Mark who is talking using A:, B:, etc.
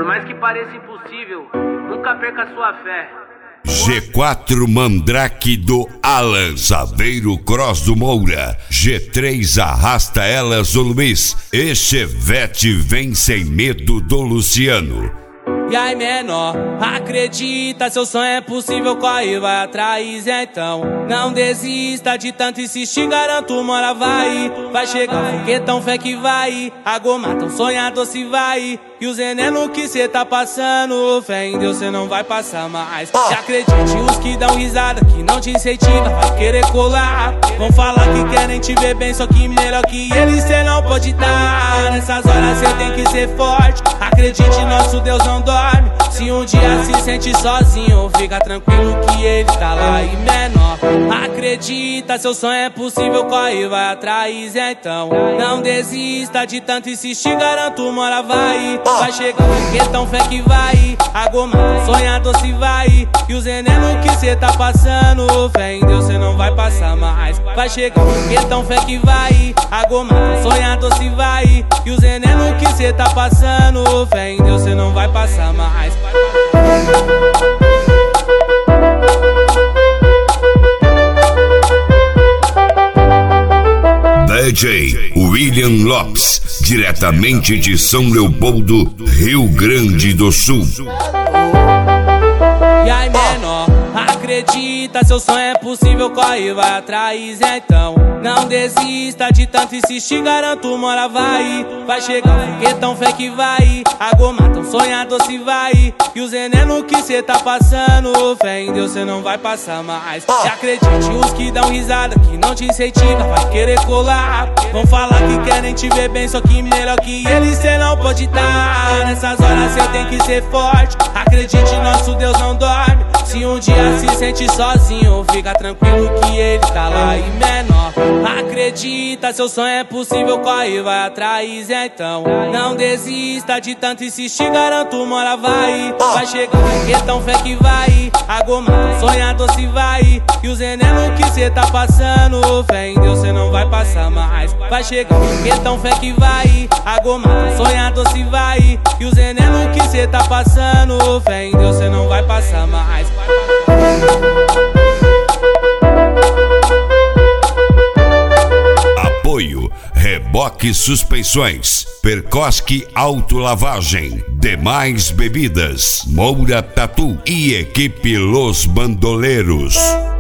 A: mais que pareça impossível, nunca perca sua fé.
B: G4 Mandrake do Alan, Saveiro Cross do Moura, G3 Arrasta Elas do Luiz e Chevette Vem Sem Medo do Luciano.
C: E aí, menor, acredita, seu sonho é possível, corre, vai atrás, então não desista de tanto insistir, garanto uma hora vai chegar o foguetão, fé que vai, a goma tão sonhado se vai, e o veneno que cê tá passando, fé em Deus cê não vai passar mais. E acredite, os que dão risada, que não te incentiva, vai querer colar, vão falar que querem te ver bem, só que melhor que eles cê não pode dar. Nessas horas cê tem que ser forte, acredite, nosso Deus não dorme. Se um dia se sente sozinho, fica tranquilo que ele tá lá. E menor, acredita, seu sonho é possível, corre, vai atrás, então não desista de tanto insistir, garanto uma hora vai chegar o foguetão, fé que vai, a goma sonhado se vai, e o veneno que cê tá passando, fé em Deus cê não vai passar mais. Vai chegar o foguetão, fé que vai, a goma sonhado se vai, e o veneno que cê tá passando, fé em Deus cê não vai passar mais.
B: DJ William Lopes, diretamente de São Leopoldo, Rio Grande do Sul.
C: E aí, menor, acredita, seu sonho é possível, corre, vai atrás, então não desista de tanto insistir, garanto uma hora vai chegar o foguetão, fé que vai, a goma tão sonhado se vai, e o veneno que cê tá passando, fé em Deus cê não vai passar mais. E acredite, os que dão risada, que não te incentiva, vai querer colar, vão falar que querem te ver bem, só que melhor que eles cê não pode dar. Nessas horas cê tem que ser forte, acredite, nosso Deus não dorme. Se um dia se sente sozinho, fica tranquilo que ele tá lá. E menor, acredita, seu sonho é possível, corre, vai atrás, então não desista de tanto insistir, garanto uma hora vai chegar o foguetão, fé que vai, a goma sonhado se vai, e o veneno que cê tá passando, fé em Deus cê não vai passar mais. Vai chegar o foguetão, fé que vai, a goma sonhado se vai, e o veneno que cê tá passando, fé em Deus cê não vai passar mais.
B: Apoio Reboque Suspensões, Percosque Autolavagem, Demais Bebidas, Moura Tatu e Equipe Los Bandoleiros.